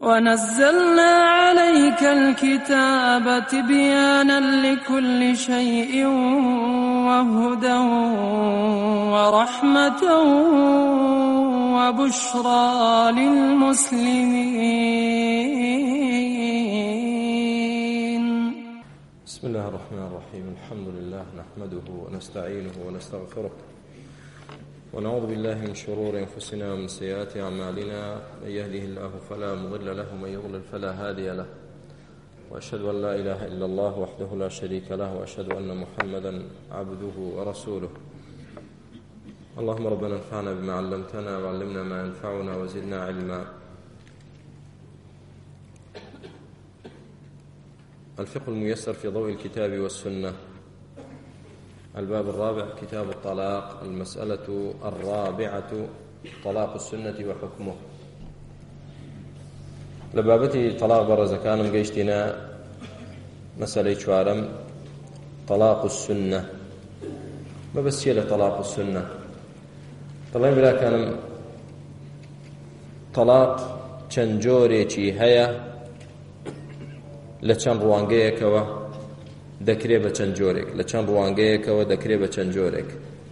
ونزلنا عليك الكتاب تبيانا لكل شيء وهدى ورحمة وبشرى للمسلمين. بسم الله الرحمن الرحيم. الحمد لله نحمده ونستعينه ونستغفره ونعوذ بالله من شرور أنفسنا ومن سيئات أعمالنا، من يهده الله فلا مضل له ومن يضلل فلا هادي له، وأشهد أن لا إله إلا الله وحده لا شريك له، وأشهد أن محمدا عبده ورسوله. اللهم ربنا انفعنا بما علمتنا وعلمنا ما ينفعنا وزدنا علما. الفقه الميسر في ضوء الكتاب والسنة، الباب الرابع، كتاب الطلاق، المسألة الرابعة، طلاق السنة وحكمه. لبابتي طلاق برز كانم قيشتنا مسألة شوارم طلاق السنة، ما بس يلا طلاق السنة. طلعين بلا كانم طلاق چنجوري هيا لە چەند ڕوانگەیەکەوە دەکرێ بە چەند جۆرێک، لە چەند ڕوانگەیەکەوە دەکرێ بە چەند جۆرێک.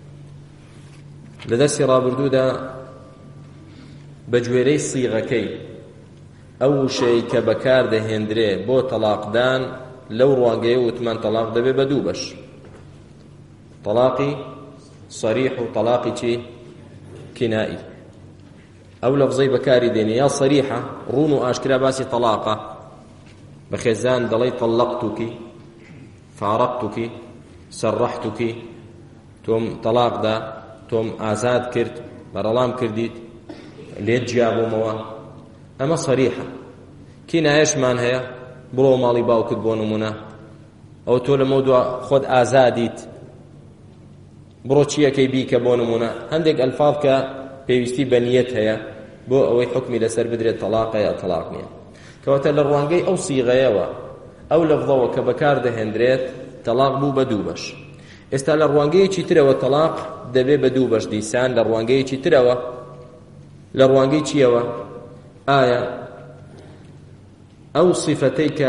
لە دەستی ڕابردوودا بە گوێرەی سیغەکەی ئەو شەی کە بەکار دەهێندرێ بۆ تەلاقدان لەو ڕوانگەیە وتمان تەلاق دەبێ بە دوو بەش، تەلاقی سەریح و تەلاقی چی کینایی. ئەو لەفزەی بەکاری دێنێ یا سەریحە ڕوون و ئاشکرا باسی تەلاقە، بخێزان دەڵێ طلقتك فارقتك سرحتك، تۆم تەلاقدا، تۆم ئازاد کرد، بەرەڵام کردیت، لێت جیابوومەوە. ئەمە سەریحە. کینایەشمان هەیە، بڕۆ ماڵی باوکت بۆ نمونە، ئەو تۆ لەمە دووە خۆت ئازادیت، بڕۆ چیەکەی بیکە بۆ نمونە. هەندێک ئەلفاظ کە پێویستی بە نیەت هەیە بۆ ئەوەی حکمی لەسەر بدرێت تەلاقە یا تەلاق نییە. کەواتە لە ڕوانگەی ئەو سیغەیەوە ئەو لەفظەوە کە بەکار دەهێنرێت تەلاق بوو بە دوو بەش. ئێستا لە ڕوانگەیەکی ترەوە تەلاق دەبێ بە دوو بەش دیسان، لە ڕوانگەیەکی ترەوە لە ڕوانگەی چیەوە؟ ئایا ئەو صیفەتەی کە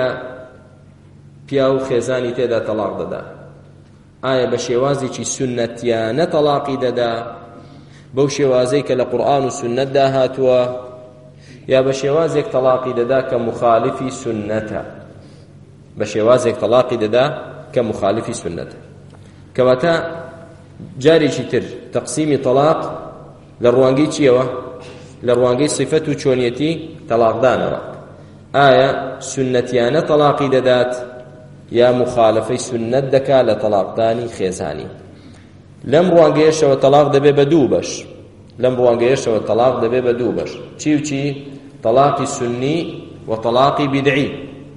پیا و خێزانی تێدا تەلاق دەدا ئایا بە شێوازێکی سونەتیانە تەلاقی دەدا، بەو شێوازەی کە لە قورئان و سونەتدا هاتووە، یا بە شێوازێک تەلاقی دەدا کە مخالفی سنەتە، بە شێوازێک تەلاقی دەدا کە مخالفی سنەتە. کەواتە جارێکی تر تەقسیمی تەلاق لە ڕوانگەی چیەوە؟ لە ڕوانگەی صیفەت و چۆنیەتی تەلاقدانەوە. ئایا سنەتیانە تەلاقی دەدات یا مخالفەی سنەت دەکا لە تەلاقدانی خێزانی؟ لەم ڕوانگەیەشەوە تەلاق دەبێ بە دوو بەش، لەم ڕوانگەیەشەوە تەلاق دەبێ بە دوو بەش. چی و چی؟ طلاقی سنی و طلاقی بدعی.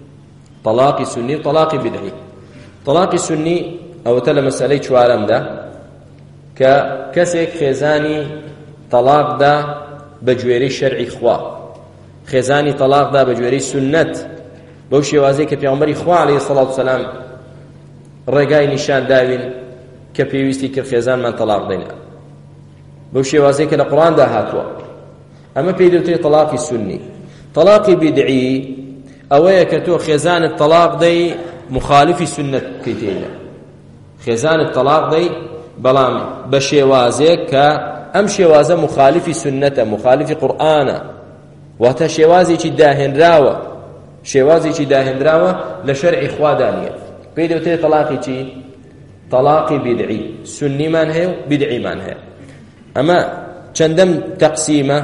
طلاقی سنی و طلاقی بدعی. طلاقی سنی ئەوەتە لە مەسەلەی چوارەمدا کە کەسێک خێزانی تەلاقدا بە گوێرەی شەرعی خوا، خێزانی تەلاقدا بە گوێرەی سنەت، بەو شێوازەی کە پێغەمبەری خوا عەلەیهی سەڵات وسەلام ڕێگای نیشان داوین کە پێویستی کرد خێزانمان تەلاق دەینا، بەو شێوازەی کە لە قورئاندا هاتووە. ئەمە پێی دەوترێت تەلاقی سنی. تەلاقی بدعی ئەوەیە کە تۆ خێزانت تەلاق دەی مخالفی سنەت بکەیتێنە، خێزانت تەلاق دەی بەڵام بە شێوازێک کە ئەم شێوازە مخالفی سنەتە، مخالفی قورئانە، واتە شێوازێکی داهێنراوە، شێوازێکی داهێنراوە لە شەرعی خوادا نیە. پێی دەوترێت تەلاقی چی؟ تەلاقی بدعی. سنیمان هەیە و بدعیمان هەیە. ئەمە چەندەم تەقسیمە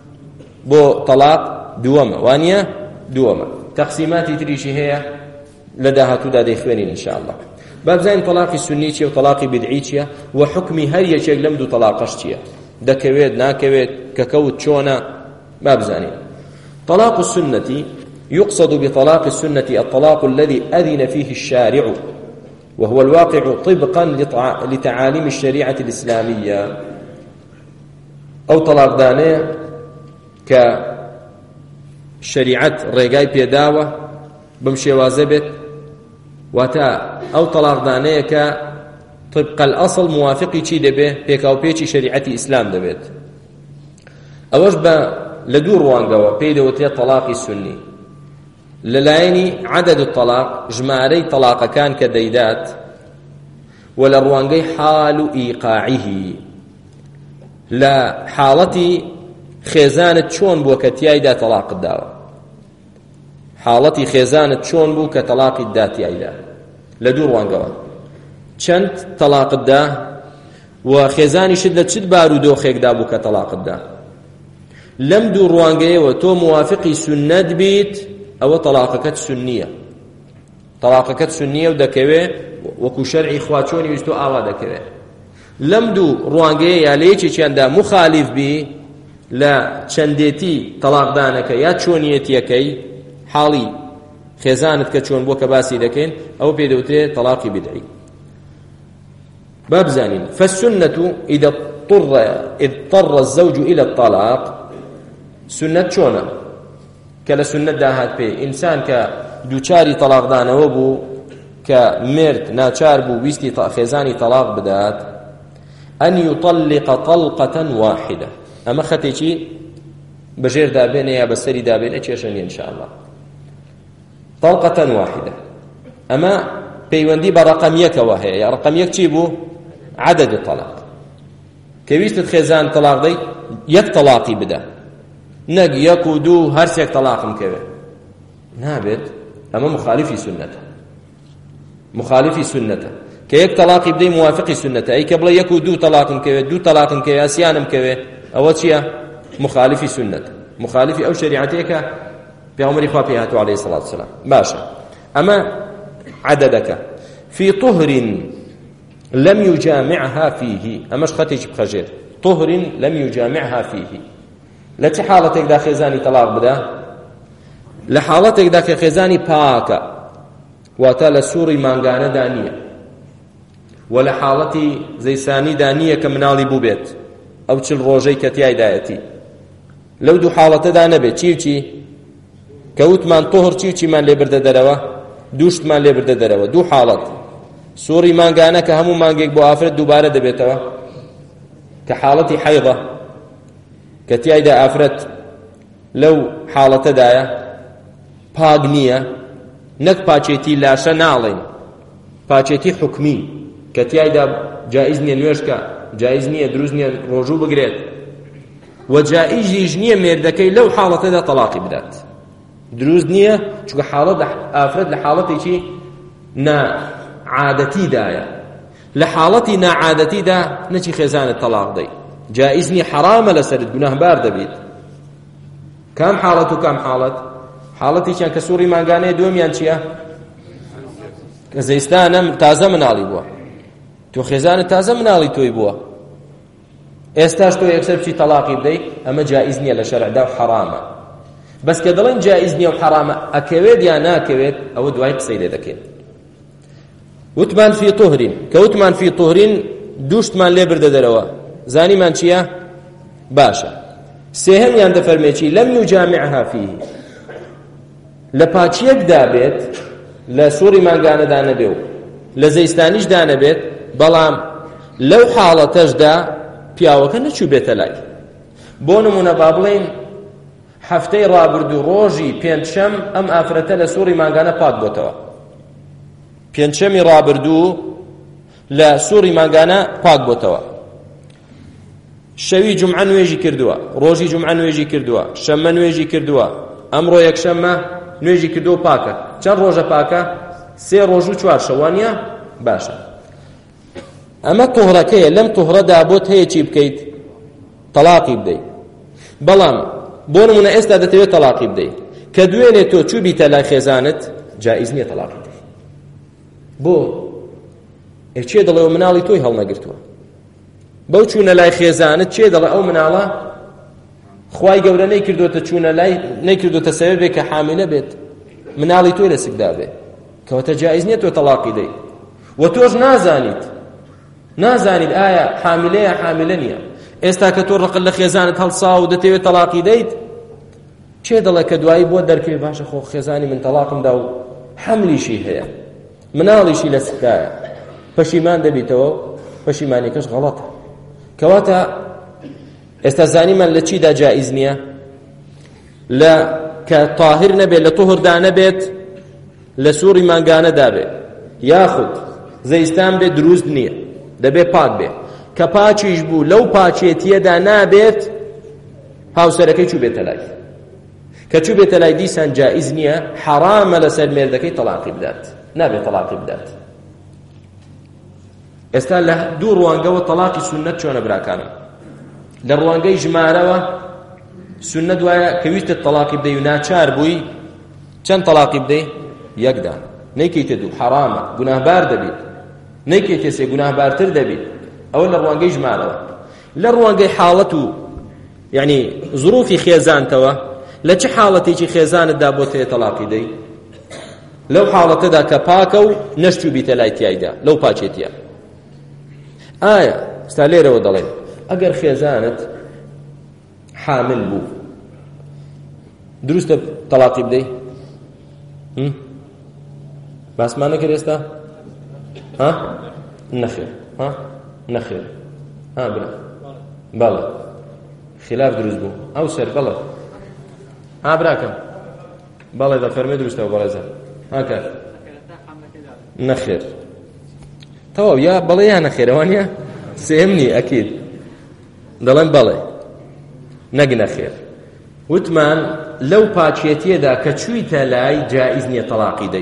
بۆ تەلاق؟ دووەمە، وانییە؟ دووەمە. تەقسیماتی تریشی هەیە لە داهاتوودا دەیخوێنین ئینشاءالله. با بزانین تەلاقی سنی چییە و تەلاقی بدعی چییە و حکمی هەر یەکێک لەم دوو تەلاقەش چییە، دەکەوێت ناکەوێت، کە کەوت چۆنە، با بزانین. طلاق السنة يقصد بطلاق السنة الطلاق الذي أذن فيه الشارع وهو الواقع طبقا لتعاليم الشريعة الإسلامية. أو طلاق دانية كشريعة ريقاي بيداوة بمشي وازبت، واتا أو طلاق دانية طبق الأصل موافقي چي دبه بيكاو بيچي شريعة إسلام دبت. أوش لدور وانقوا بيدوتي طلاق السني للايني عدد الطلاق جماري طلاق كان كديدات ولا روانقي حال إيقاعه لا حالتي خێزانت چۆن بووە کە تیایدا تەلاقت داوە حاڵەتی خێزانت چۆن بوو کە تەلاقی داتیایدا لە دوو ڕوانگەوە چەند تەلاقت دا و خێزانیشت لە چت بار و دۆخێکدا بوو کە تەلاقت دا لەم دوو ڕوانگەیەوە تۆ موافقی سنەت بیت ئەوە تەلاقەکەت سنیە تەلاقەکەت سنیە و دەکەوێ وەکو شەرعی خوا چۆنی ویست تۆ ئاوا دەکەوێ لەم دوو ڕوانگەیە یا لە یەکێکیاندا مخالیف بی لە چەندێتی تەلاقدانەکە یا چۆنیەتیەکەی حاڵی خێزانت کە چۆن بووە کە باسی دەکەین ئەوە پێدەوترێت تەلاقی بدعی بابزانين فالسنة إذا اضطر الزوج إلى الطلاق سنة شونا كلا سنة داهات بي إنسان كدوچاري طلاق دانا وبو كمرد ناچار بو ويستي خيزاني طلاق بدات أن يطلق طلقة واحدة أما ختيشي بجير دابين يا بسري دابين اتشيشني إن شاء الله طلقة واحدة أما بيوندي برقم يك وهي يا رقم يك تشيبو عدد الطلاق كويست خيزان طلاق دي يك طلاقي بدا نق يك ودو هرس يك طلاق مكوي نابد أما مخالفي سنته كيك طلاقي بدي موافقي سنته أي قبل يك ودو طلاق مكوي دو طلاق مكوي أسيان مكوي أول شيء مخالفي سنته مخالفي أو شريعتك بأمر إخوة عليه الصلاة والسلام باشا أما عددك في طهر لم يجامعها فيه أماش خطيج بخجر طهر لم يجامعها فيه لتي حالتك دا خزاني طلاق بدا لحالتك دا خزاني باكا واتال سوري مانغانا دانية ولحالتي زي ساني دانية كمنالي بوبيت أو تشل روجي كتياي دايتي لو دو حالة دا نبي چي كوت من طهر چي من لبرد دروا دوشت من لبرد دروا دو حالت سوري مانگانه که همون مانگیک بو آفرد دوباره دبیتوا که حالتی حیضه که تیای دا آفرد لو حالت دایا پاگ نیه نک پاچیتی لاشه نالین پاچیتی حکمی که تیای دا جائز نیه نوش که جائز نیه دروز نیه روجو بگرید و جائز نیه مردکی لو حالت دا طلاقی بدات دروز نیه چون حالت آفرد لحالتی چی نا عادتي دايا لحالتي نا عادتي دا نشي خزان الطلاق دي جائزني حرام لسرد گناه بار دبيت كم حالته كم حالتي كان كسوري مانغاني دوم يانشيا كزيستان تازه منالي بوا تو خزان تازه منالي توي بوا استاش تو يكسب شي طلاقي بدي اما جائزني لشرع دا حرامه بس كدلن جائزني وحرامه اكيد يا ناكيد او دواي قصيده دكين وتمان في طهر كوتمان في طهر دوشتمان لبرد دروا زاني من چيا باشا سهم ياند فرميچي لم يجامعها فيه لپاچيك دابت لسوري مانگانه دانه بيو لزيستانيش دانه بيت بلام لو حالتش دا پیاوكه نچو بيتلاي بونمونه بابلين هفته رابردو روجي پنجشم ام افرته لسوري مانگانه پاک بوتوا پێنجشەمی ڕابردوو لە سووری مانگانە پاک بۆتەوە شەوی جومعە نوێژی کردووە ڕۆژی جومعە نوێژی کردووە شەممە نوێژی کردووە ئەمڕۆ یەکشەممە نوێژی کردووە پاکە چەند ڕۆژە پاکە 3 ڕۆژ و 4 شەوانیە باشە ئەمە تۆهڕەکەیە لەم تۆهڕەدا بۆت هەیە چی بکەیت تەلاقی بدەیت بەڵام بۆ نمونە ئێستا دەتەوێت تەلاقی بدەیت کە دوێنێ تۆ چووبیتە لای خێزانت جائز نییە تەلاقی بدەیت بۆ چێ دەڵێ ئەو مناڵی تۆی هەڵنەگرتووە بەو چوونە لای خێزانت چێ دەڵێ ئەو مناڵە خوای گەورە نەیکردوتە چوونە لای نەیکردوتە سەبەبێک کە حاملە بێت مناڵی تۆی لە سکدا بێ کەواتە جائز نییە تۆ تەلاقی دەیت و تۆش نازانیت ئایا حاملەیە حاملە نییە ئێستا کە تۆ ڕقل لە خێزانت هەڵسا و دەتەوێت تەلاقی دەیت چێ دەڵێ کە دوایی بۆ دەرکەوێ باشە خۆ خێزانی من تەلاقمدا و حەملیشی هەیە مناڵیشی لە سکایە پەشیمان دەبیتەوە پەشیمانیکەش غەڵەتە کەواتە ئێستا زانیمان لە چیدا جائز نییە لا كطاهر نبي لطهر دا نبيت لسوري مانگانه دابه ياخد زيستان بي دروز نية دبي پاک بي كپاچيش بو لو پاچيتيه دا نابيت هاو سركي چو بيتلاي كچو بيتلاي ديسان جائز نية حرام لسر مردكي طلاقي بدات نابي طلاقي بدات استا له دو روانگه طلاقي سنت چونه براكانم لروانگه جماره سنة دوايا كويت الطلاق بدي وناچار بوي چند طلاق بدي يقدا نيكي تدو حرامه گناه بار دبي نيكي تسي گناه بارتر دبي او لروانگه جماله لروانگه حالته يعني ظروفي خيزان توا لچ حالتي خيزان دابوته طلاق دي لو حالته دا كپاكو نشتو بيتلايتيايدا لو پاچيتيا استاليره ودلين اگر خيزانت حامل بو دروست طلاقی بدی بس ما نکر استا نخير نخير بلا خلاف دروست بو او سر بلا براكم بلا اذا فرمي دروست او بلا زر هكذا نخير تو يا بلا يا نخير وانيا سيمني اكيد دلن بلا نقنا خير وتمان لو پاچيتيه دا كچويته لاي جائز نيه طلاقي دي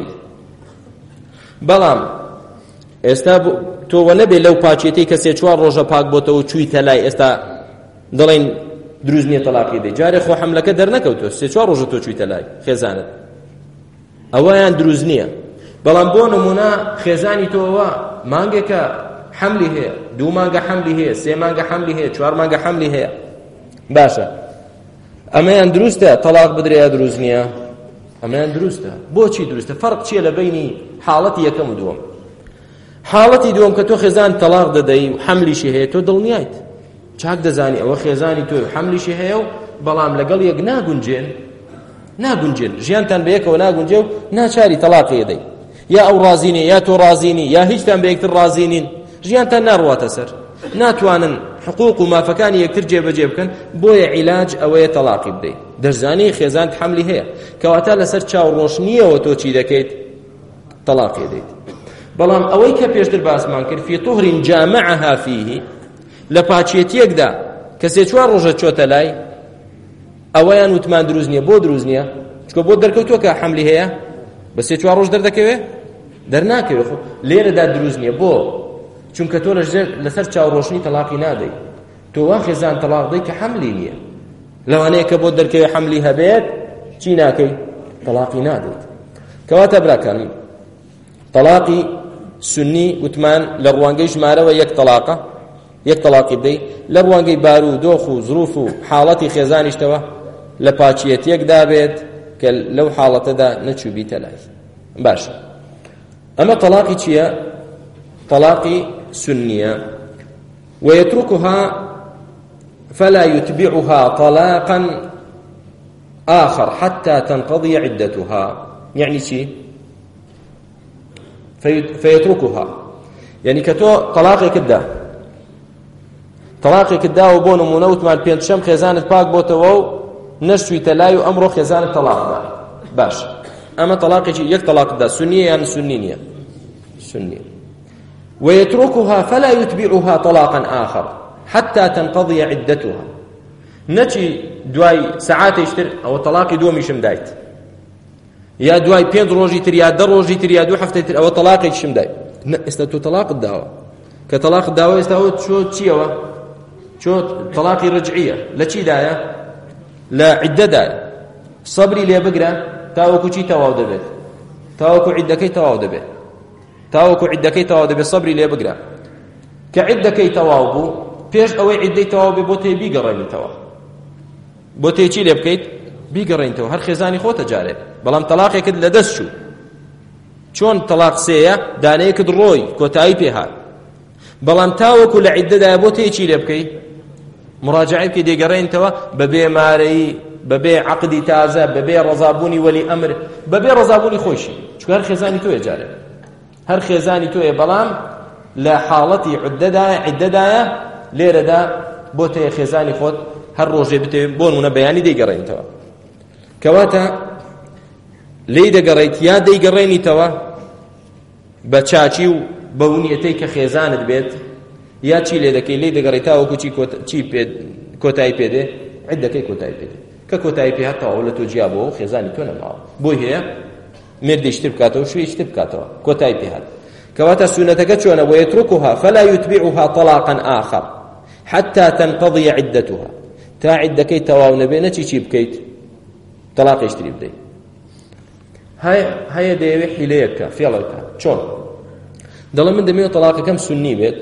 بلام استا تو ونبي لو پاچيتي كسي چوار روجا پاك بوتو چويته لاي استا دلين دروز نيه طلاقي دي جاري خو حملك در نكوتو سي چوار روجا تو چويته لاي خزانت اوان دروز نيه بلام بو نمونه خزاني تو مانگه حملي هي دو مانگه حملي هي سي مانگه حملي هي چوار مانگه حملي هي باشا ئەمەیان دروستە تەلاق بدرێ دروست نییە ئەمەیان دروستە بۆچی دروستە فەرق چییە لە بەینی حاڵەتی یەکەم و دووەم حاڵەتی دووەم کە تۆ خێزان تەلاق دەدەی و حەملیشی هەیە تۆ دڵنیایت چاک دەزانی ئەوە خێزانی تۆ و حەملیشی هەیە و بەڵام لەگەڵ یەک ناگونجێن ژیانتان بە یەکەوە ناگونجێ و ناچاری تەلاقی دەی یا ئەو ڕازینێ یا تۆ ڕازینی یا هیچتان بە یەکتر ڕازینین ژیانتان ناڕواتە سەر ناتوانن حقوق و مافەکانی یەکتر جێبەجێ بکەن بۆیە عیلاج ئەوەیە تەلاقی بدەیت دەرزانی خێزانت حەملی هەیە کەواتە لەسەر چاوڕۆشنیەوە تۆ چی دەکەیت تەلاقی دەیت بەڵام ئەوەی کە پێشتر باسمان کرد فی طهر جامعها فیه لە پاچێتیەکدا کە سێ چوار ڕۆژە چۆتە لای ئەوەیان وتمان دروست نییە بۆ دروست نییە چکە بۆ دەرکەوتووە کە حەملی هەیە بە سێ چوار ڕۆژ دەردەکەوێ دەرناکەوێ لێرەدا دروست نییە بۆ چونکە تۆ لەسەر چاوڕۆشنی تەلاقی نادەی تۆ وا خێزان تەلاق دەی کە حەملی نییە لەوانەیە کە بۆ دەرکەوێ حەملی هەبێت چی ناکەی تەلاقی نادەیت کەواتە براکانم تەلاقی سنی وتمان لە ڕوانگەی ژمارەوە یەک تەلاقی بدەی لە ڕوانگەی بار و دۆخ و ظروف و حاڵەتی خێزانیشتەوە لە پاچیەتیەکدا بێت کە لەو حاڵەتەدا نەچوو بیتە لای باشە ئەمە تەلاقی چییە؟ طلاق سنية ويتركها فلا يتبعها طلاقا آخر حتى تنقضي عدتها يعني شيء فيتركها يعني كتو طلاقي كدا وبون منوت مع البينت شم خزانة باك بوتو نشوي تلايو أمره خزانة طلاق باش أما طلاقي يك طلاق دا سنية يعني سنية ويتركها فلا يتبعها طلاقا آخر حتى تنقضي عدتها نتي دواي ساعات يشتر أو طلاقي دوم يشم دايت يا دواي بيند روجي تريا دروجي تريا دو حفتة أو طلاقي يشم دايت استو طلاق الدعوة كطلاق الدعوة استو شو تشيوا شو طلاقي رجعية لا شي دايا لا عدة دايا صبري لي بقرا تاوكو شي تواو دبت تاوكو عدكي تواو دبت تاوكو عدكي تواو دبت صبري لي بقرا كعدكي تواو بو پێش ئەوەی عیدەی تەواو بێ بۆ تێ بیگەڕێنیتەوە بۆ تێ چی لێ بکەیت بیگەڕێنیتەوە هەر خێزانی خۆتە جارێ بەڵام تەلاقێکت لەدەست چوو چۆن تەلاق سێیە دانەیەکت ڕۆی کۆتایی پێهات بەڵام تاوەکو لە عیدەدایە بۆ تێ چی لێ بکەیت مراجعە بکەی دێگەڕێنیتەوە بەبێ مارەیی بەبێ عەقدی تازە بەبێ ڕەزابوونی وەلی ئەمر بەبێ ڕەزابوونی خۆشی چونکە هەر خێزانی تۆیە جارێ هەر خێزانی تۆیە بەڵام لە حاڵەتی عیدەدایە لێرەدا بۆ تێ خێزانی خۆت هەر ڕۆژێ بتێ بۆ نمونە بەیانی دەیگەڕێنیتەوە کەواتە لێی دەگەڕێیت یا دەیگەڕێنیتەوە بە چاچی و بەونیەتەی کە خێزانت بێت یا چی لێ دەکەی لێی دەگەڕێیتەوە وەکو چی کۆتایی پێدێ عیدەکەی کۆتایی پێدێ کە کۆتایی پێ هاتەوە لە تۆ جیابەوە خێزانی تۆ نەماوە بۆی هەیە مردیشتر بکاتەوە شوێشتر بکاتەوە کۆتایی پێ هات کەواتە سنەتەکە چۆنە ويتركها فلا يتبعها طلاقا آخر حتى تنقضي عدتها تا عدەکەی تەواو نەبێ نەچی چی بکەیت تەلاقیشتری بدەیت هەیە دەیەوێت حیلەیەکە فێڵەکە چۆن دەڵێ من دەمەوێت تەلاقەکەم سنی بێت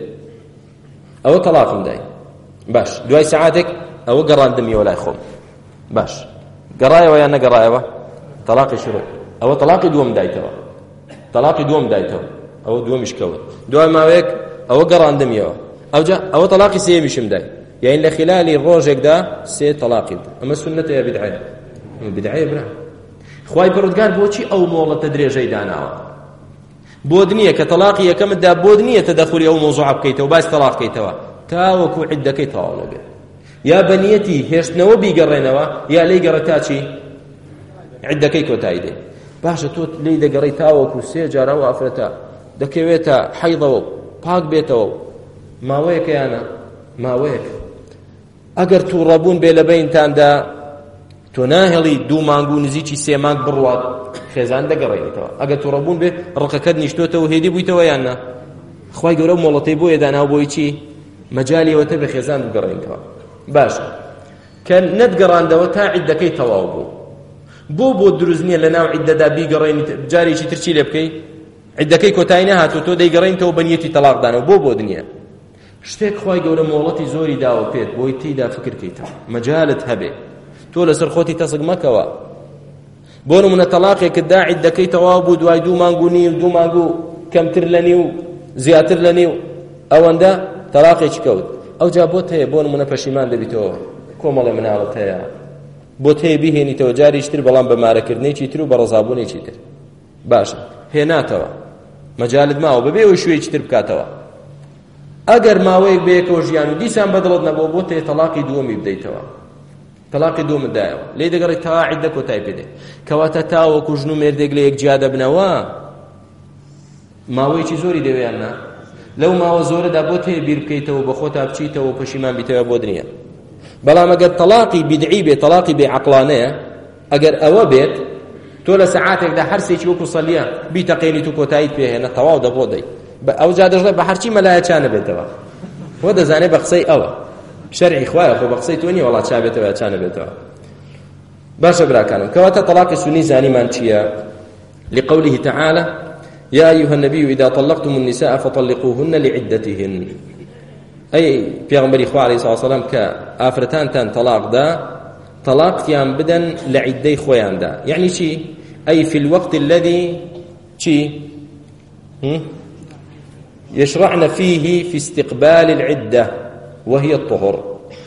ئەوە تەلاقم دای باش دوای سەعاتێک ئەوە گەڕاندمیەوە لای خۆم باش گەڕایەوە یان نەگەڕایەوە تەلاقی شروع ئەوە تەلاقی دووەم دایتەوە تەلاقی دووەم دایتەوە ئەوە دووەمیش کەوت دوای ماوەیەک ئەوە گەڕاندمیەوە ئەوە تەلاقی سێمیشم دای یعنی لە خلالی ڕۆژێکدا سێ تەلاقی ئەمە سنەتە یا بدعەیە بدعەیە برا خوای پەروەردگار بۆچی ئەو مۆڵەتە درێژەی داناوە بۆ دنیە کە تەلاقی یەکەمتدا بۆ دنیە تەدەخوری ئەو مۆزوع بکەیتەوە باس تەلاق بکەیتەوە تاوەکو عیدەکەی تەواو نەبێت یا بەنیەتی هێشتنەوە بیگەڕێنەوە یا لێی گەڕێ تا چی عیدەکەی کۆتایی دێ باشە تۆ لێی دەگەڕی تاوەکو سێ جارە و ئافرەتە دەکەوێتە حەیضەوە پاک بێتەوە ماوەیەکە یانە ماوەیەک ئەگەر تووڕەبوون بێ لە بەینتاندا تۆ ناهێڵی دوو مانگ و نزیکی سێ مانگ بڕوات خێزان دەگەڕێنیتەوە ئەگەر تووڕەبوون بێ ڕقەکەت نیشتۆتەوە هێدی بوویتەوە یاننا خوای گەورە مۆڵەتەی بۆیە داناو بۆی چی مەجالیەوەتە بە خێزان بگەڕێنیتەوە باشە کە نەتگەڕاندەوە تا عیدەکەی تەواو بوو بۆ دروست نییە لە ناو عیدەدا بیگەڕێنیت جارێکی ترچی لێ بکەی عیدەکەی کۆتایی نەهاتوو تۆ دەیگەڕێنیتەوە بەنیەتی تەلاقدانەوە بۆ دنیا شتێک خوای گەورە مۆڵەتی زۆری داوە پێت بۆی تێیدا فکرکەیتەوە مەجالت هەبێ تۆ لەسەر خۆتی تەسک مەکەوە بۆ نمونە تەلاقێکت دا عیدەکەی تەواو بوو دوای دوو مانگ و نیو دوو مانگ و کەمتر لە نیو زیاتر لە نیو ئەوەندە تەلاقێکی کەوت ئەوجا بۆت هەیە بۆ نمونە پەشیمان دەبیتەوە کۆمەڵێ مناڵت هەیە بۆت هەیە بیهێنیتەوە جاریشتر بەڵام بە مارەکردنێکی تر و بە ڕەزابوونێکی تر باشە هێناتەوە مەجالت ماوە بەبێ ئەوی شوێکی تر بکاتەوە ئەگەر ماوەیەک بەیەکەوە ژیان و دیسان بەدڵت نەبوو بۆ تێ تەلاقی دووەمی بدەیتەوە تەلاقی دووەمت دایەوە لێ دەگەڕێت تا عیدە کۆتایی پێدێ کەواتە تاوەکو ژن و مێردێک لە یەک جیا دەبنەوە ماوەیەکی زۆری دەوێیان نا لەو ماوە زۆرەدا بۆ تێ بیر بکەیتەوە بە خۆتا بچیتەوە و پەشیمان بیتەوە بۆ دنیا بەڵام ئەگەر تەلاقی بدعی بێت تەلاقی بێعەقڵانەیە ئەگەر ئەوە بێت تۆ لە سەعاتێکدا هەر سێکی وەکو سەلیە بیتەقێنیت و کۆتاییت پێهێنە تەواو دەبڕۆ دەی ئەو جا دەژڵێ بە هەرچی مەلایە چا نەبێتەوە وە دەزانێت بە قسەی ئەوە شەرعی خوایە خۆ بە قسەی تۆ نییە وەڵات چا بێتەوە چا نەبێتەوە باشە براکانم کەواتە تەلاقی سنی زانیمان چییە لقوله تعالى يا أيها النبي إذا طلقتم النساء فطلقوهن لعدتهن أي پیغمبری خوا علیه الصلاة والسلام كآفرتان تان طلاق دا طلاق تيان بدن لعدي خويان دا يعني شي أي في الوقت الذي شي يشرعن فيه في استقبال العدة وهي الطهر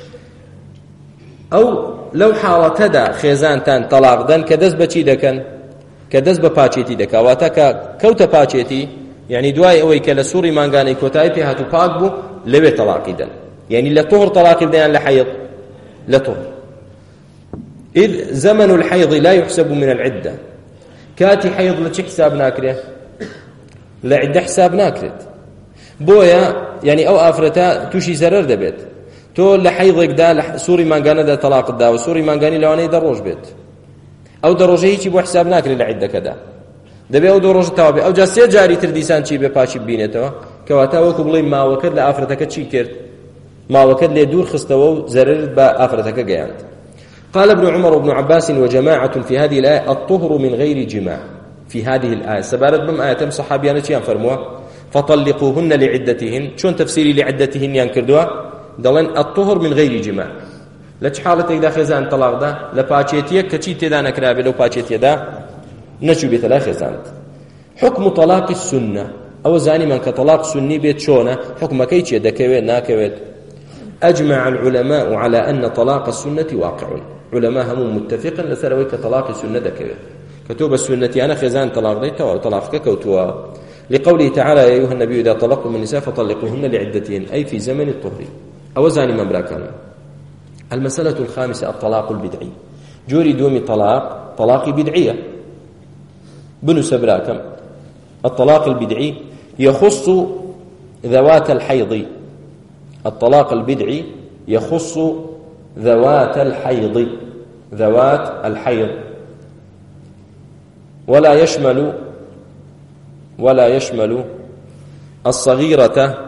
أو لو حالتدا خيزانتان طلاق دن كدز بچي دكن كدز بپاچيتي دكا واتكا كوتا پاچيتي يعني دواي اوي كلا سوري مانغاني كوتاي في هاتو باقبو لبي طلاق دن يعني لطهر طلاق دن لحيض لطهر إذ زمن الحيض لا يحسب من العدة كاتي حيض لچ حساب ناكره لعدة حساب ناكرت بويا يعني او افرتا توشي زرر دبت تو لحيضك دا سوري مانغانا دا طلاق دا وسوري مانغاني لواني دروج بيت او دروجه هیچی بو حساب ناکرێ لە عیدەکەدا دەبێ ئەو دروجه تەواو بێ ئەو جا سێ جاری تر دیسان چی بێ پاچی ببینێتەوە کەواتە وەکو بڵێ ماوەکەت لە ئافرەتەکە چی کرد ماوەکەت لێ دوور خستەوە و زەرر بە ئافرەتەکە گەیاند قال ابن عمر وابن عباس وجماعة في هذه الآية الطهر من غير جماع في هذه الآية سبارت بم آياتم صحابيان چیان فەرمووە فطلقوهن لعدتهن چۆن تفسيري لعدتهن یان کردووە دەڵێن الطهر من غير جماع لە چ حاڵەتێکدا خێزان تەلاقدا لە پاچێتیەک کە چی تێدا نەکرابێ لەو پاچێتیەدا نەچوو بێتە لای خێزانت حکم طلاق السنة ئەوە زانیمان کە طلاق سنی بێت چۆنە حکمەکەی چیە دەکەوێت ناکەوێت أجمع العلماء على أن طلاق السنة واقع علماء هم متفقا لسروي كطلاق السنة دكوێت كتب السنة أنا خێزان طلاق دەیت طلاقك كوتوا لقوله تعالى يا أيها النبي إذا طلقتم النساء فطلقوهن لعدتهن أي في زمن الطهر أو زاني من براكان المسألة الخامسة الطلاق البدعي جوري دومي طلاق طلاق بدعية بنو سبراكم الطلاق البدعي يخص ذوات الحيض الطلاق البدعي يخص ذوات الحيض ولا يشمل الصغيرة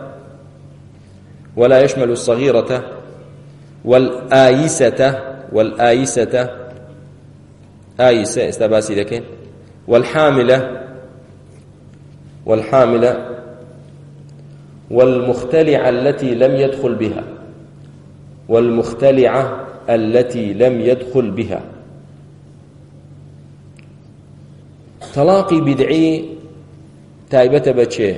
والآيسة آيسة استباسي لكن والحاملة والمختلعة التي لم يدخل بها طلاقي بدعي تايبة بچه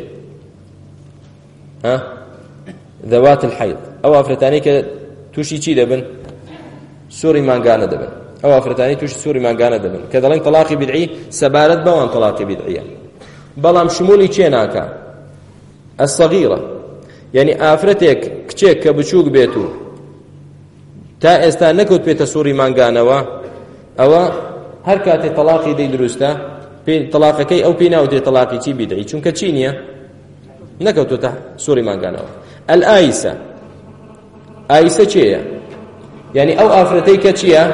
ذوات الحيض او افرتاني توشي چی دبن سوري مانگانه دبن او افرتاني توشي سوري مانگانه دبن كذلك طلاقي بدعي سبارت بوان طلاقي بدعية بلام شمولي چه ناكا الصغيرة يعني افرتك كچك كبچوك بيتو تا استا نكوت بيت سوري مانگانه او هر كاتي طلاقي دي درسته طلاقكي او بيناوتي طلاقي چی بدعي چونك چی نيه نكوتو تا سوري مانگانه الآيسة آيسة چیه يعني او افرتيك چیه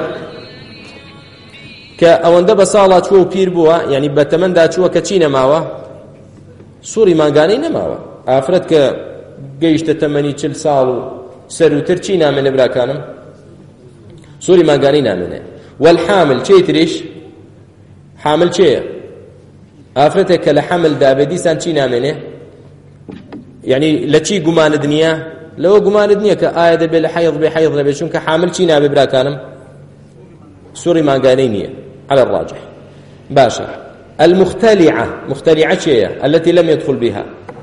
كأونده بساڵات چوە و پیر بووە يعني بەتەمەندا چووە کە چی نەماوە سووری مانگانەی نەماوە ئافرەت کە گەیشتە تەمەنی 40 ساڵ و سەروتر چی نامێنێ براکانم سووری مانگانەی نامێنێ والحامل چی تریش حامل چیە ئافرەتێک کە لە حەملدا بێ دیسان چی نامێنێ يعني لە چی گومانت نییە لەوە گومانت نییە کە ئایا دەبێت لە حەیض بێ حەیض نەبێت چونکە حامل چی نابێ براکانم سووری مانگانەی نییە على الراجح باشا المختلعة چیە التي لم يدخل بها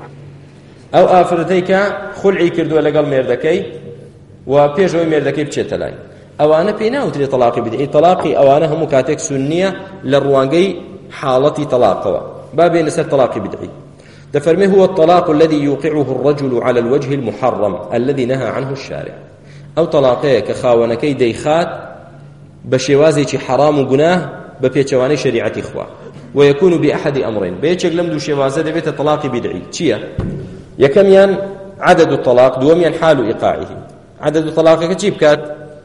او افرتيك خلعي كردو لەگەڵ مێردەکەی و پێشەوەی مێردەکەی بچێتە لای ئەوانە پێی ناوترێت طلاقی بدعی طلاقی ئەوانە هەموو کاتێک سنیە لە ڕوانگەی حاڵەتی طلاقەوە بابێنە سەر طلاقی بدعی دفرمه هو الطلاق الذي يوقعه الرجل على الوجه المحرم الذي نهى عنه الشارع او طلاقيه كخاونكي ديخات بشوازي حرام وغناه بپیچوانی شریعتی خوا ويكون باحد امرين بيچك لم دو شوازه دبيت طلاق بدعي چيا يكميان عدد الطلاق دوميان حال ايقاعه عدد طلاقك چی بکات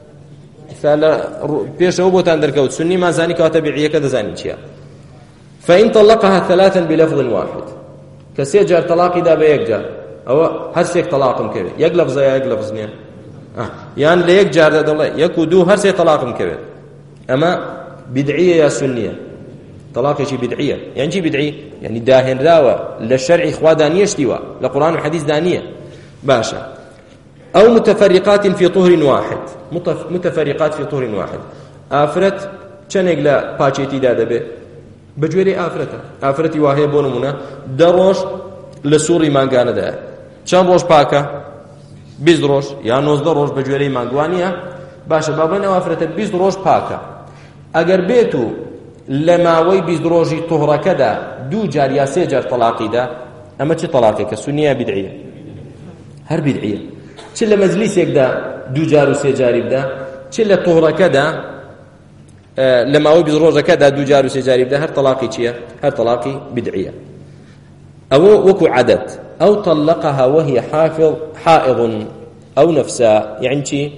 مثلا پیشو بوتان درکوت سنی ما زانی که تبعیه کده زانی چیه فإن طلقها 3 بلفظ واحد كسي جار طلاقي دا بيك جار او هر سيك طلاقم كبير يك لفظ يا يك لفظ نيا يعني ليك جار دا الله يك دو هر سي طلاقم كبير اما بدعيه يا سنيه طلاق شي بدعيه يعني شي بدعي يعني داهن راوه للشرع اخوا دانيش ديوا لقران وحديث دانيه باشا او متفرقات في طهر واحد متفرقات في طهر واحد افرت چنگ لا پاچيتي داده به بجوری ئافرەتی واهەیە بۆ نمونە 10 ڕۆژ لە سووری مانگانەدا چەند ڕۆژ پاکە 20 ڕۆژ یا 19 ڕۆژ بە گوێرەی مانگوانیە باشە با بڵێن ئەو ئافرەتە 20 ڕۆژ پاکە ئەگەر بێت و لە ماوەی 20 ڕۆژی توهڕەکەدا 2 جار یا 3 جار تەلاقیدا ئەمە چی تەلاقێکە سونیە بدعیە هەر بدعیە چ لە مەجلیسێکدا 2 جار و 3 جاری بدا چ لە توهڕەکەدا لما هو بيزروجه كذا دو جار وسجاري بده هر طلاقي چيه هر طلاقي بدعيه او وكو عدد او طلقها وهي حائض او نفسا يعني چی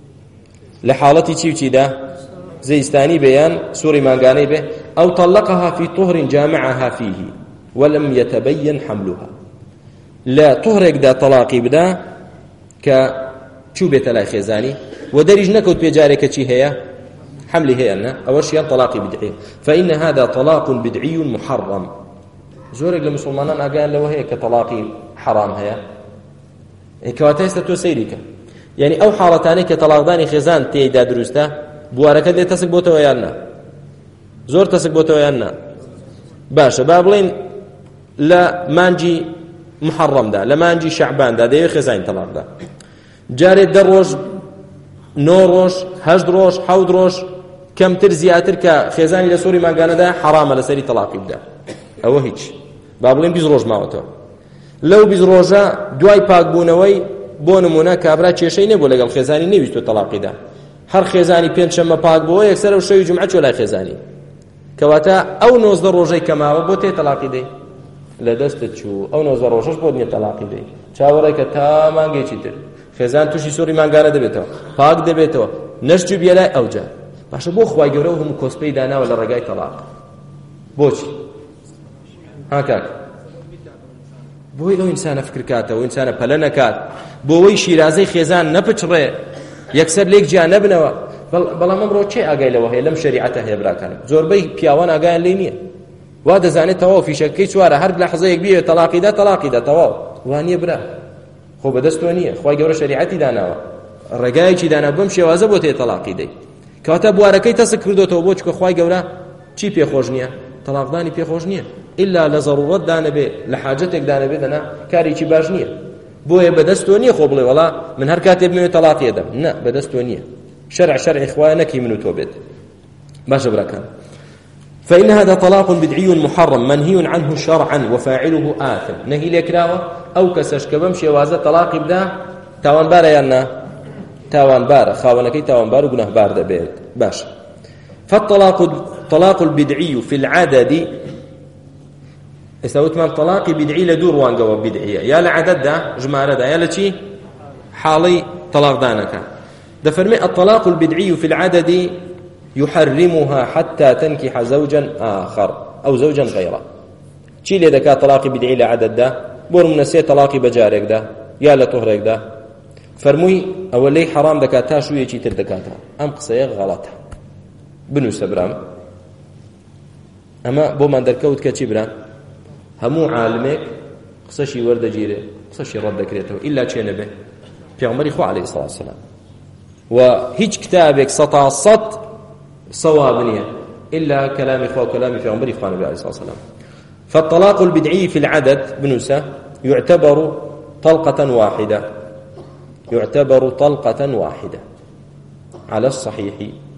لحالتي چی ده زيستاني بيان سوري مانغاني به او طلقها في طهر جامعها فيه ولم يتبين حملها لا طهرك ده طلاقي بده ك شو بيتلا خزاني ودرج نكوت بجارك چی هي حمله هي أنه أول شيء طلاق بدعي فإن هذا طلاق بدعي محرم زورك للمسلمان أقال له هي كطلاق حرام هي كواتيسة تسيرك يعني أو حالتاني كطلاق داني خزان تيدا درسته بواركة دي تسك بوتو ويانا زور تسك بوتو ويانا باشا بابلين لا مانجي محرم ده لا مانجي شعبان ده خزان طلاق ده جاري دروج نوروش هجدروش حودروش كم تر زياتر كخزاني لسوري ما قال ده حرام لسري طلاق يبدا او هيك بابلين بيزروج ماوتو لو بيزروجا دواي باك بونوي بونمونه كابرا چشي نه بوله خزاني نيويستو طلاق ده هر خزاني پنج شنبه پاک بو يكسر شوي جمعه ولا خزاني کەواتە ئەو 19 ڕۆژەی کەماوە بۆ تێ تەلاقی دەی لە دەستت چوو ئەو 19 ڕۆژەش بۆ نییە تەلاقی دەی چاوەڕێکە تا مانگێکی تر خێزان تووشی سۆری مانگانە دەبێتەوە پاک دەبێتەوە نەشت بێلای ئەوجا باشە بۆ خوای گەورە و هەموو کۆسپەی داناوە لە ڕێگای تەلاق بۆچی هاکاک بۆی ئەو ئینسانە فکرکاتەوە ئینسانە پەلە نەکات بۆەوەی شیرازەی خێزان نەپچڕێ یەکسەر لێک جیا نەبنەوە بەڵام ئەمڕۆ چێ ئاگای لەوە هەیە لەم شەریعەتە هەیە براکانم زۆربەی پیاوان ئاگایان لێ نییە وا دەزانێت تەواو فیشەکەی چوارە هەر لە حەزەیەک بیێ تەلاقیدا تەواو وانییە برا خۆ بەدەستۆ نییە خوای گەورە شەریعەتی داناوە ڕێگایەکی دانا بەم شێوازە بۆ تێ تەلاقی دەی کەواتە بوارەکەی تەسک کردوتەوە بۆ چکە خوای گەورە چی پێخۆش نییە تەلاقدانی پێخۆش نییە ئللا لە ضرورەت دانەبێ لە حاجەتێک دانەبێ دەنا کارێکی باش نییە بۆیە بەدەستۆ نییە خۆ بڵێ وەڵا من هەر کاتێ بمێ تەلاقی دەم نە بەدەستۆ نییە شرعی خوایە نەکی من و تۆ بێت باشە براکان فإن هذا طلاق بدعي محرم منهي عنه شرعا وفاعله آثم نهي لكراوة أو كسش كبم شوازة طلاق بدا تاوان بارا يانا تاوان بارا خاونكي تاوان بارا وقناه بارد بيت باش فالطلاق البدعي في العدد استوت من طلاق بدعي لدور وانقوا بدعية يا لعدد دا جمارة دا يا لشي حالي طلاق دانك دفرمي الطلاق البدعي في العدد يحرمها حتى تنكح زوجا آخر أو زوجا غيره چی لێ دەکات تەلاقی بدعی لە عەدەددا بۆ نمونە تەلاقی بە جارێکدا یا لە تۆهرێکدا فەرمووی ئەوە لێی حەرام دەکات تا شوویەکی تر دەکاتەوە ئەم قسەیە غەڵەتە بنووسە برام ئەمە بۆمان دەرکەوت کە چی برام هەموو عالمێک قسەشی وەردەگیرێ قسەشی ڕەت دەکرێتەوە ئیلا چێ نەبێ پێغەمبەری خوا عەلەیهی سەڵاتو وەسەلام و هیچ کتابێک 100% صواب نية إلا كلام إخوة وكلام في عمر إخوان النبي عليه الصلاة والسلام فالطلاق البدعي في العدد بنوسة يعتبر طلقة واحدة على الصحيح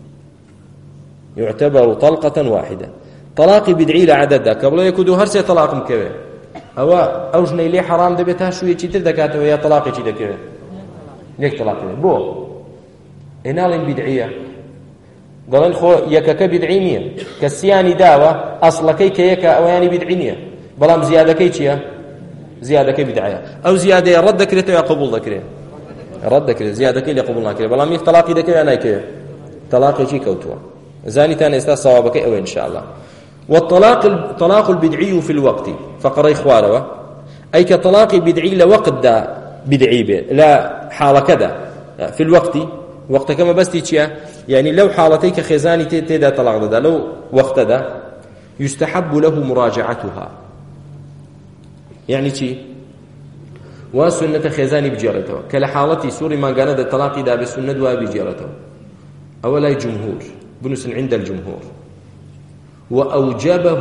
يعتبر طلقة واحدة طلاق بدعي لعدد قبل يكدو هرسي طلاق مكوي أو جني لي حرام دبتها شوية تر دكاته ويا طلاق شي دكوي ليك طلاق بو إنال بدعية دەڵێن خۆ یەکەکە بدعی نییە کە سیانی داوە ئەسڵەکەی کە یەکە ئەویانی بدعی نییە بەڵام زیادەکەی چییە؟ زیادەکەی بدعیە ئەو زیادەیە ڕەت دەکرێتەوە یا قبول دەکرێت؟ ڕەت دەکرێت زیادەکەی لێ قبول ناکرێت بەڵام یەک تەلاقی دەکەوێت یا نایکەوێت؟ تەلاقێکی کەوتووە زانیتان ئێستا سەوابەکەی ئەوە ئینشاءالله والطلاق البدعي في الوقت فقري خوارەوە ئەی کە تەلاقی بدعی لە وەقتدا بدعی بێت لە حاڵەکەدا في الوقت وقتك ما بس تيجي يعني لو حالتيك خزاني تيدا طلاق ده لو وقت ده يستحب له مراجعتها يعني شي وسنة خزاني بجارته كلا حالتي سوري ما قال ده طلاقي ده بسنة دوا بجارته أولا جمهور بنس عند الجمهور وأوجبه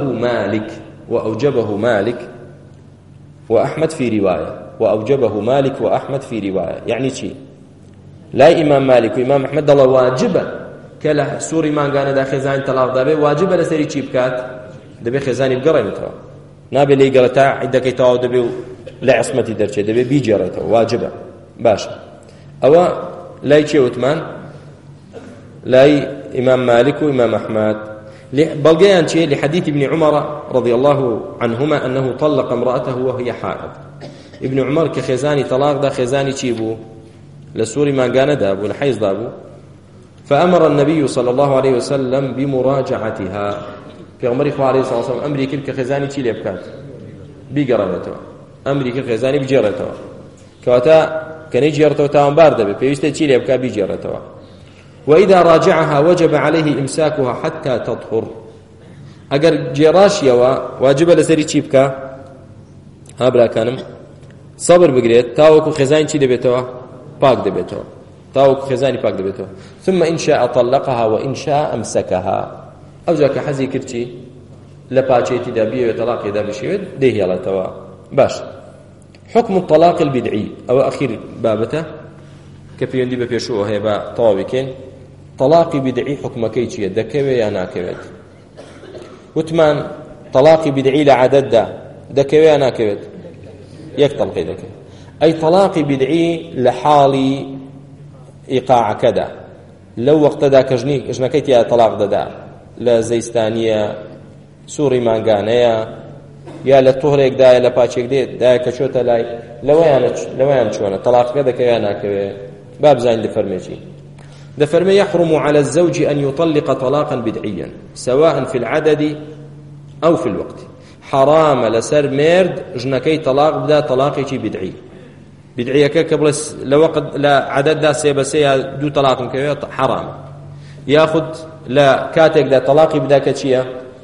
مالك وأحمد في رواية يعني شي لا إمام مالك وإمام أحمد الله واجبة كلا سوري ما قال دا خزان طلاق دابه واجبة لسري چی بکات دبه خزاني بقرأينتوا نابه لي قرأتا عندك يتاو دبه لعصمتي درچه دبه بيجرأيتوا واجبة باشا أو لا يچه وثمان لا إمام مالك وإمام أحمد بلغيان چه لحديث ابن عمر رضي الله عنهما أنه طلق امرأته وهي حائض ابن عمر كخزاني طلاق دا خزاني چيبو لسوري ما قال دابو لحيز دابو فأمر النبي صلى الله عليه وسلم بمراجعتها في عمر إخوة عليه الصلاة والسلام أمري كل كخزاني تيلي بكات بيقرانتوا أمري كل خزاني بجيرتوا كواتا كان يجيرتوا تاهم باردة بيوستا تيلي بكات بيجيرتوا وإذا راجعها وجب عليه إمساكها حتى تطهر أجر جيراشيا واجب لسري تشيبكا هابلا كانم صبر بقريت تاوكو خزاني تيلي بيتوا پاک دەبێتەوە تاوەکو خێزانی پاک دەبێتەوە ثم إن شاء طلقها وإن شاء أمسكها ئەو جا کە حەزی کردی لە پاچێتیدا بیەوێت تەلاقیدا بشێوێت دەیهێڵێتەوە باش حكم الطلاق البدعي أو أخير بابته كفيندي بپێشەوە هەیە بە تەواویکەین طلاقی بدعی حکمەکەی چییە دەکەوێت یا ناکەوێت وتمان طلاقی بدعی لە عەدەددا دەکەوێت یا ناکەوێت یەک تەڵقەی دەکەوێت أي طلاق بدعي لحالي إيقاع كذا لو وقت دا كجني كجنكيت يا طلاق دا لە زەیستانیە سووڕی مانگانەیە یا لە تۆڕێکدایە لە پاچێک دێتدایە کە چۆتە لای لەوەیان چۆنە تەلاقەکە دەکەوێت ناکەوێت بابزانین دەفەرمێکی دەفەرمێ يحرم على الزوج أن يطلق طلاقا بدعيا سواء في العدد أو في الوقت حرام لسر ميرد جنكي طلاق بدا طلاقي بدعي بدعيك قبل لوقت لا عدد دا سيبسي دو طلاق حرام ياخذ لا كاتك دا طلاقي بدا كتشيا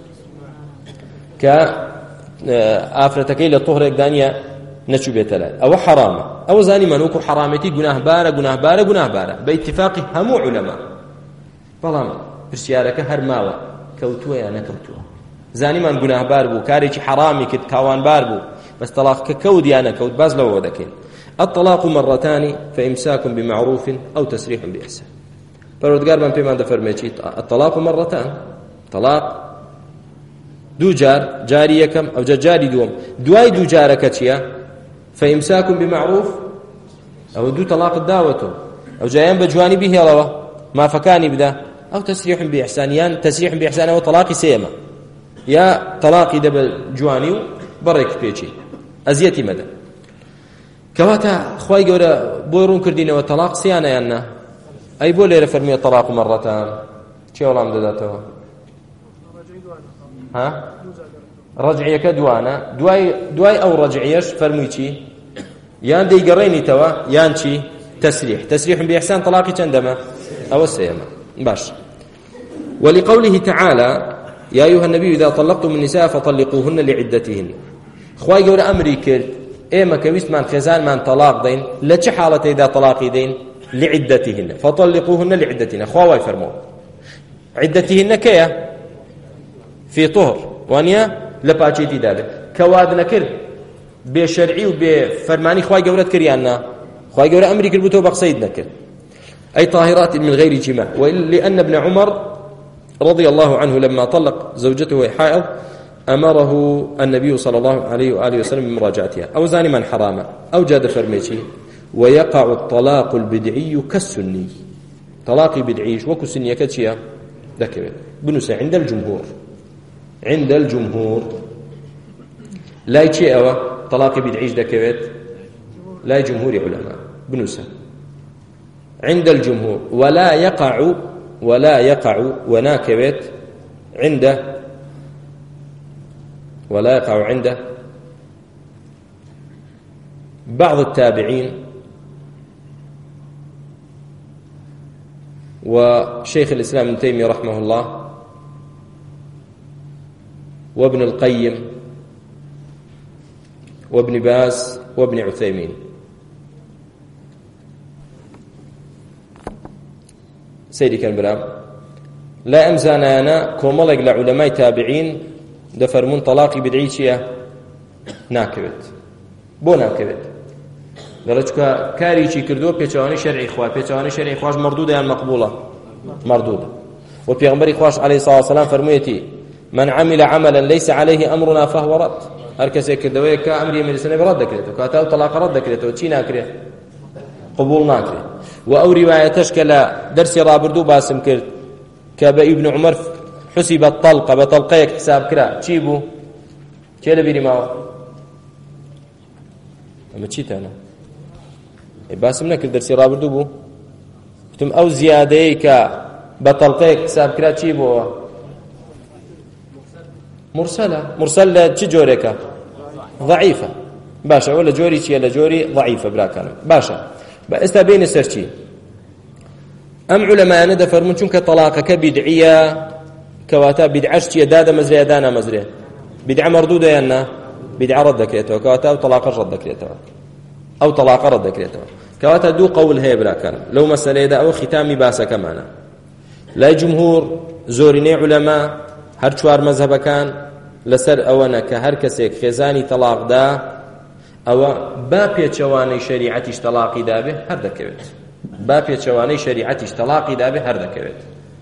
ك آفرتكي لطهرك دانيا نچو بيتلا او حرام او زاني منوكو حرامتي گناه بارا باتفاق همو علماء بلام برسيارك هر ماوه كوتوه يا نكوتوه زاني من گناه بار بو كاريكي حرامي كد تاوان بار بو بس طلاق كود يا نكود باز لو ودكين الطلاق مرتان فامساك بمعروف او تسريح باحسان پروردگار من پیمان دفرميچي الطلاق مرتان طلاق دو جار جاري يكم او جاري دوم دواي دو جارك چيا فإمساك بمعروف أو دو طلاق الدعوة أو جايان بجواني به الله ما فكاني بدا أو تسريح بإحسان يان تسريح بإحسان أو طلاق سيما يا طلاق دبل جواني بريك بيجي أزيتي مدى كواتا خواي قولا بويرون كردين وطلاق سيانا يانا أي بولي رفرمي الطلاق مرتان شو والله مدداته ها رجعيك دوانا دواي أو رجعيش فرميتي يان دي قريني توا يان شي تسريح بإحسان طلاقي چندما أو السيما باش ولقوله تعالى يا أيها النبي إذا طلقتم النساء فطلقوهن لعدتهن خواهي قول أمريكا إيما كويس من خزان من طلاق دين لچ حالة إذا طلاقي دين لعدتهن فطلقوهن لعدتهن خواهي فرمو عدتهن كيا في طهر وانيا لباچيتي دابه كواد نكر بشرعي وبفرماني خواهي قولت كريانا خواهي قول أمريكا البتوبة قصيد نكر أي طاهرات من غير جماع لأن ابن عمر رضي الله عنه لما طلق زوجته وهي حائض أمره النبي صلى الله عليه وآله وسلم بمراجعتها أو زاني من حرامة أو جاد فرميتي ويقع الطلاق البدعي كالسني طلاق بدعيش وكو سنية كتشيا ذكرت بنسى عند الجمهور لا يشيء أو طلاق بدعيش ذكرت لا جمهور علماء بنسى عند الجمهور ولا يقع وناكبت ولا يقع عند بعض التابعين وشيخ الإسلام ابن تيمية رحمه الله وابن القيم وابن باز وابن عثيمين سيدي كان برام لا أمزانا أنا كومالك لعلماء تابعين دفرمون طلاقي بدعيشية ناكبت بو ناكبت درجك كاريشي كردو بيتواني شرعي خواش مردودة يعني مردودة وبيغمبري خواش عليه الصلاة والسلام فرميتي من عمل عملا ليس عليه أمرنا فهو رد هركسي كردوية كأمري من السنة برد كريتو كاتاو طلاق رد كريتو تشي ناكري قبول ناكري وأو رواية تشكل درس رابردو باسم كرد كابا ابن عمر حسب الطلقة بطلقيك حساب كرا تشيبو كيلا بيري ماو أما تشيت أنا باسم نكر درس رابردو بو تم أو زياديك بطلقيك حساب كرا تشيبو مرسلة تشي جوريكا ضعيفة باشا ولا جوري تشي ولا جوري ضعيفة بلا كلام باشا استبين السرشي أم علماء ندى فرمون چونك طلاقك بدعية كواتا بدعش دادا مزرية دانا مزرية بدعة مردودة يانا بدعة ردك ليتوا كواتا أو طلاق ردك ليتوا أو طلاق ردك ليتوا كواتا دو قول هي بلا كان لو مسألة دا أو ختامي باسا كمانا لا جمهور زوريني علماء هر چوار مذهب كان لسر أونا كهر كسيك خزاني طلاق دا أو باقي چواني شريعتي طلاقي دابه هر دكوت باقي چواني شريعتي طلاقي دابه هر دكوت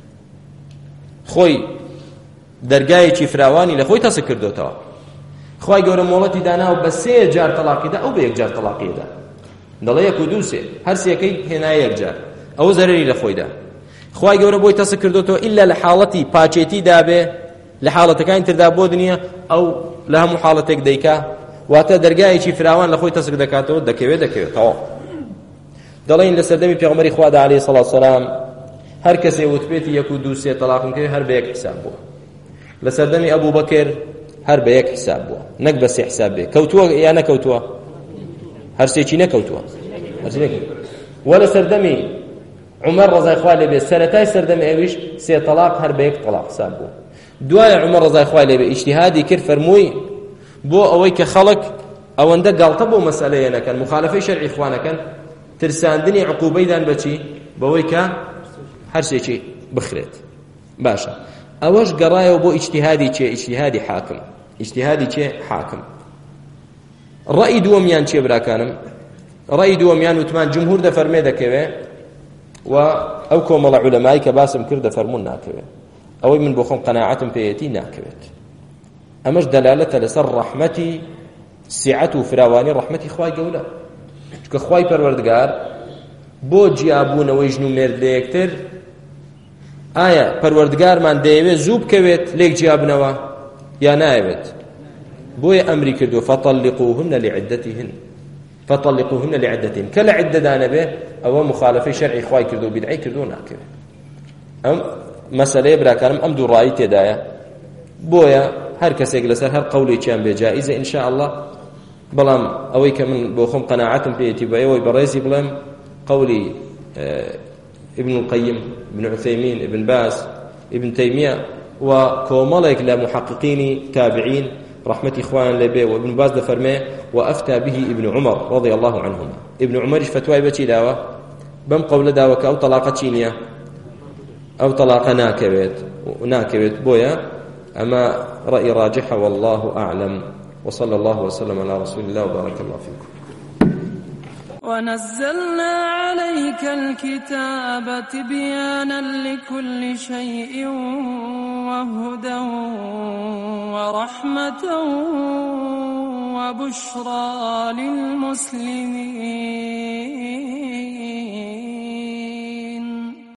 خوي درجاي چی فراواني لخوي تسكر دوتا خوي گور مولتي دانا وبسي جار طلاقي دا او بيك جار طلاقي دا دله يك ودوسه هر سي كي هنا يك جار او زرري لخوي دا خوای گەورە بۆی تەسک کردوتەوە ئیلا لە حاڵەتی پاچێتی دابێ لە حاڵەتەکانی تردا بۆ دنیا ئەو لە هەموو حاڵەتێک دەیکا واتە دەرگایەکی فراوان لە خۆی تەسک دەکاتەوە دەکەوێتەوە دەڵێن لە سەردەمی پێغەمبەری خوادا عەلەیهی سەڵات وسەلام هەر کەسێ وتبێتی 1 و 2 3 تەلاقم کرد هەر بە 1 حساب بووە لە سەردەمی ئەبوو بەکر هەر بە 1 حساب بووە نەک بە 3 حساب بێ کەوتووە یا نەکەوتووە هەرسێکی نەکەوتووە وە لە سەردەمی عومەر ڕەزای خوا لێبێ سەرەتای سەردەمی ئەویش 3 تەلاق هەر بە 1 تەلاق حساب بوو دوایە عومەر ڕەزای خوا لێبێ ئیجتیهادی کرد فەرمووی بۆ ئەوەی کە خەڵک ئەوەندە گاڵتە بۆ مەسەلەیە نەکەن مخالفەی شەرعی خوا نەکەن ترساندنی عقوبەیدان بەچی بەوەی کە هەرسێکی بخرێت باشە ئەوەش گەڕایەوە بۆ ئیجتیهادی چێ ئیجتیهادی چێ حاکم ڕەئی دووەمیان چێ براکانم ڕەئی دووەمیان وتمان جمهور دەفەرمێ دەکەوێ و ئەو کۆمەڵە عولەمایی کە باسم کرد دەفەرمون ناکەوێت ئەوەی من بۆ خۆم قەناعەتم پێیەتی ناکەوێت ئەمەش دەلالەتە لەسەر ڕەحمەتی سعەت و فراوانی ڕەحمەتی خوای گەورە چونکە خوای پەروەردگار بۆ جیابوونەوەی ژن و مێرد لە یەکتر ئایا پەروەردگارمان دەیەوێت زوو بکەوێت لێک جیابنەوە یا نایەوێت بۆیە ئەمری کردو فطلقوهن لعدتهن کە لە عددانە بێ ئەوە مخالفەی شەرعی خوای کردو و بیدعی کردو ناکەوێت ئەم مەسەلەیە براکانم ئەم دوو ڕایی تێدایە بۆیە هەر کەسێک لەسەر هەر قەولێکیان بێ جائیزە ئینشاء الله بەڵام ئەوەی کە من بۆ خۆم قەناعەتم پێیەتی بە ئەوەی بەڕێزی بڵێم قەولی ابن القيم ابن عثيمين ابن باز ابن تيمية وكومالك لمحققين تابعين رحمة إخوان لبي وابن باز دفرمي وأفتى به ابن عمر رضي الله عنهما ابن عمر فتوى بتي داوة بم قول داوة أو طلاقة تشينية أو طلاقة ناكبت بويا أما رأي راجحة والله أعلم وصلى الله وسلم على رسول الله وبارك الله فيكم ونزلنا عليك الكتاب تبيانا لكل شيء وهدى ورحمة وبشرى للمسلمين